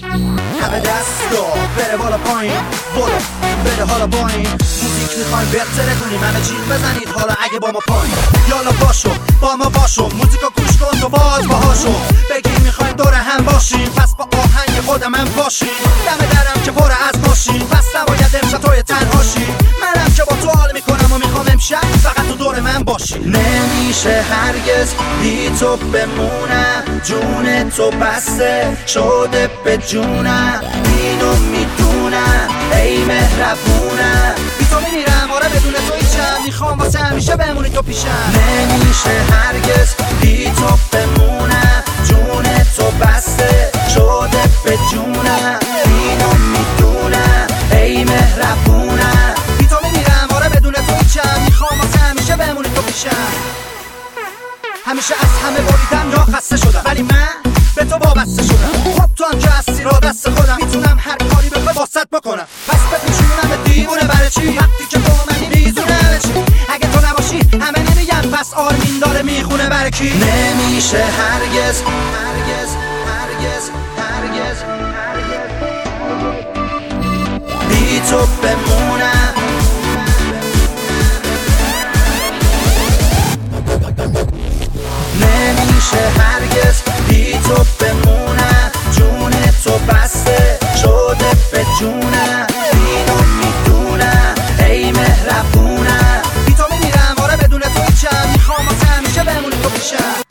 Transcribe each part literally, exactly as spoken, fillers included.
همه دستا بره بالا پایین، برو بره حالا با این موزیک میخوایم بهتره کنیم، همه جیغ بزنید حالا اگه با ما پایین. یالا باشو با ما باشو، موزیکو گوش کن تو باز باهاشو، بگی میخوایم دور هم باشیم، پس با آهنگ خودم هم باشیم. دم درم که پر از ماشین، پس نباید امشب توی تنهاشی، منم که با تو حال میکنم و میخوام امشب فقط تو دور من باشی. نمیشه هرگز بی تو بمونم، جون تو بسته شده به جونم، اینو میدونم ای مهربونم، بی تو میمیرم آره بدون تو هیچم، میخوام واسه همیشه بمونی تو پیشم. نمیشه هرگز بی تو بمونم، جون تو بسته شده به جونم، اینو میدونم ای مهربونم، بی تو میمیرم آره بدون تو هیچم، میخوام واسه همیشه بمونی تو پیشم. همیشه از همه باریدم یا خسته شدم، ولی من به تو وابسته شدم. خب تو هم که هستی را دست خودم، میتونم هر کاری بخوای واسط بکنم، پس بپیچونم به دیوونه برای چی؟ وقتی که تو منی ریزونه همه چی، اگه تو نباشی همه نمیگن پس آرمین داره میخونه برای کی؟ نمیشه هرگز هرگز هرگز هرگز بی تو بمونم. نمیشه هرگز بی تو بمونم، جون تو بسته شده به جونم، اینو میدونم ای مهربونم، بی تو میمیرم آره بدون تو هیچم، میخوام واسه همیشه بمونی تو پیشم.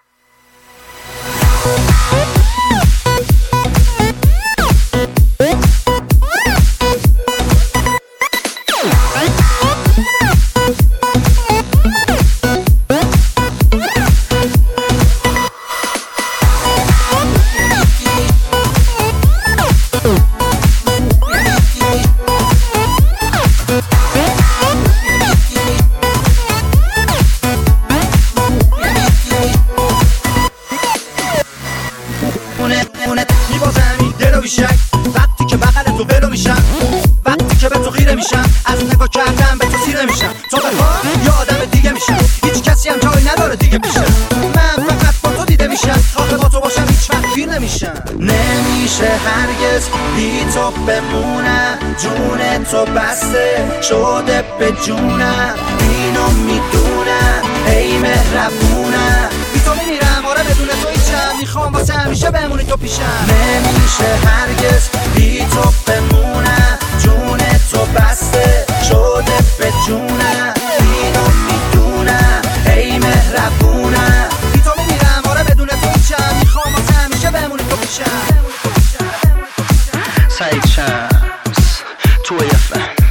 میبازم دل و بیشک وقتی که بغل تو ولو میشم، وقتی که به تو خیره میشم، از نگاه کردم به تو سیره میشم، تو بخواه یا آدم دیگه میشم، هیچ کسی هم جایی نداره دیگه پیشم، من فقط با تو دیده میشم، آخه با تو باشم هیچ وقت پیر نمیشم. نمیشه هرگز بی تو بمونم، جون تو بسته شده به جونم، اینو میدونم ای مهربونم، بی تو میمیرم آره بدون تو هیچم، میخوام واسه همیشه بمونی تو پیشم. نمیشه هرگز بی تو بمونم، جون تو بسته شده به جونم، اینو میدونم ای مهربونم، بی تو میمیرم آره بدون تو هیچم، میخوام واسه همیشه بمونی تو پیشم. سعید شمس توی فهم